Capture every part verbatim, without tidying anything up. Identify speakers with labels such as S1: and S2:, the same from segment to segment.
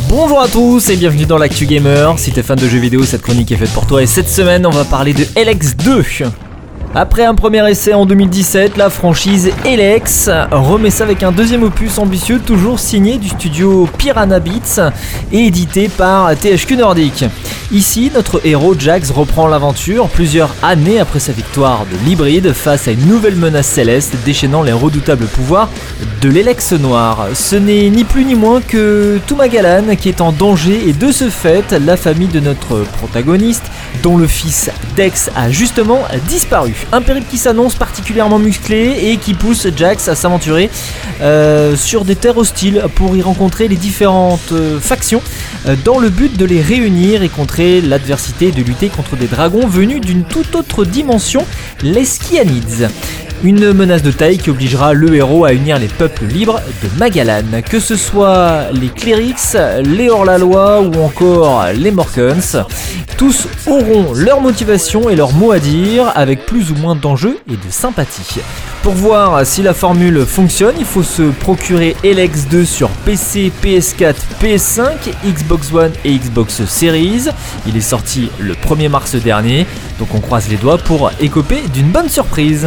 S1: Bonjour à tous et bienvenue dans l'Actu Gamer. Si t'es fan de jeux vidéo, cette chronique est faite pour toi et cette semaine on va parler de Elex deux. Après un premier essai en deux mille dix-sept, la franchise Elex remet ça avec un deuxième opus ambitieux, toujours signé du studio Piranha Bytes et édité par T H Q Nordic. Ici, notre héros Jax reprend l'aventure plusieurs années après sa victoire de l'hybride face à une nouvelle menace céleste déchaînant les redoutables pouvoirs de l'Elex noir. Ce n'est ni plus ni moins que Tumagalan qui est en danger et de ce fait, la famille de notre protagoniste, dont le fils Dex a justement disparu. Un périple qui s'annonce particulièrement musclé et qui pousse Jax à s'aventurer euh, sur des terres hostiles pour y rencontrer les différentes euh, factions euh, dans le but de les réunir et contrer l'adversité et de lutter contre des dragons venus d'une toute autre dimension, les Skianids. Une menace de taille qui obligera le héros à unir les peuples libres de Magalan, que ce soit les Clerics, les hors-la-loi ou encore les Morkans. Tous auront leur motivation et leur mot à dire avec plus ou moins d'enjeux et de sympathie. Pour voir si la formule fonctionne, il faut se procurer Elex deux sur P C, P S quatre, P S cinq, Xbox One et Xbox Series. Il est sorti le premier mars dernier, donc on croise les doigts pour écoper d'une bonne surprise.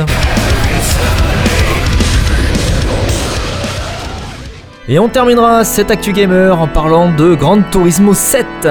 S1: Et on terminera cette Actu Gamer en parlant de Gran Turismo sept.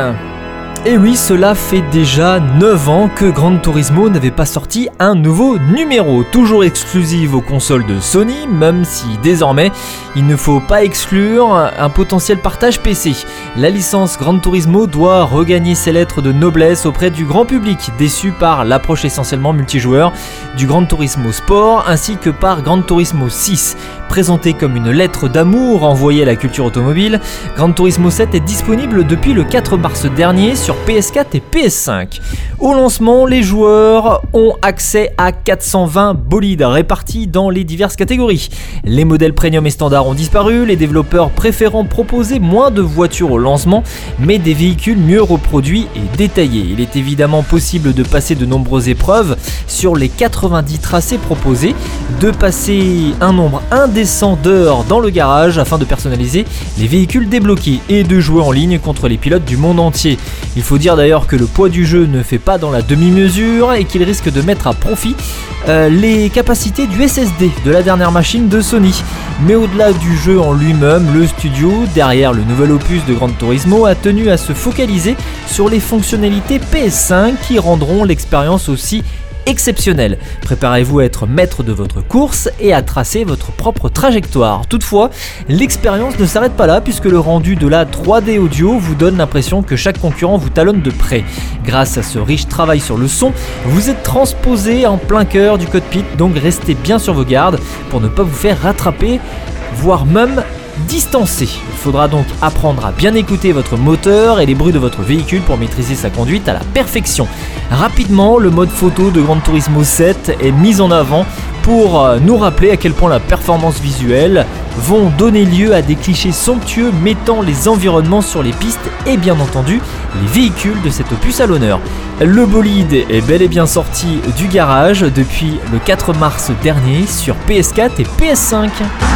S1: Et oui, cela fait déjà neuf ans que Gran Turismo n'avait pas sorti un nouveau numéro, toujours exclusif aux consoles de Sony, même si désormais il ne faut pas exclure un potentiel partage P C. La licence Gran Turismo doit regagner ses lettres de noblesse auprès du grand public, déçu par l'approche essentiellement multijoueur du Gran Turismo Sport ainsi que par Gran Turismo six. Présenté comme une lettre d'amour envoyée à la culture automobile, Gran Turismo sept est disponible depuis le quatre mars dernier sur P S quatre et P S cinq. Au lancement, les joueurs ont accès à quatre cent vingt bolides répartis dans les diverses catégories. Les modèles premium et standard ont disparu, les développeurs préférant proposer moins de voitures au lancement, mais des véhicules mieux reproduits et détaillés. Il est évidemment possible de passer de nombreuses épreuves sur les quatre-vingt-dix tracés proposés, de passer un nombre indécent d'heures dans le garage afin de personnaliser les véhicules débloqués et de jouer en ligne contre les pilotes du monde entier. Il faut dire d'ailleurs que le poids du jeu ne fait pas dans la demi-mesure et qu'il risque de mettre à profit euh, les capacités du S S D de la dernière machine de Sony. Mais au-delà du jeu en lui-même, le studio, derrière le nouvel opus de Gran Turismo, a tenu à se focaliser sur les fonctionnalités P S cinq qui rendront l'expérience aussi exceptionnel. Préparez-vous à être maître de votre course et à tracer votre propre trajectoire. Toutefois, l'expérience ne s'arrête pas là puisque le rendu de la trois D audio vous donne l'impression que chaque concurrent vous talonne de près. Grâce à ce riche travail sur le son, vous êtes transposé en plein cœur du cockpit, donc restez bien sur vos gardes pour ne pas vous faire rattraper, voire même distancé. Il faudra donc apprendre à bien écouter votre moteur et les bruits de votre véhicule pour maîtriser sa conduite à la perfection. Rapidement, le mode photo de Gran Turismo sept est mis en avant pour nous rappeler à quel point la performance visuelle vont donner lieu à des clichés somptueux mettant les environnements sur les pistes et bien entendu les véhicules de cet opus à l'honneur. Le bolide est bel et bien sorti du garage depuis le quatre mars dernier sur P S quatre et P S cinq.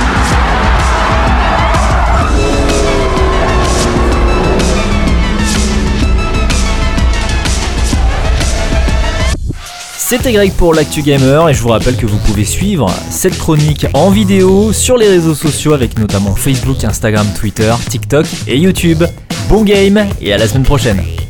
S1: C'était Greg pour l'Actu Gamer et je vous rappelle que vous pouvez suivre cette chronique en vidéo sur les réseaux sociaux avec notamment Facebook, Instagram, Twitter, TikTok et YouTube. Bon game et à la semaine prochaine.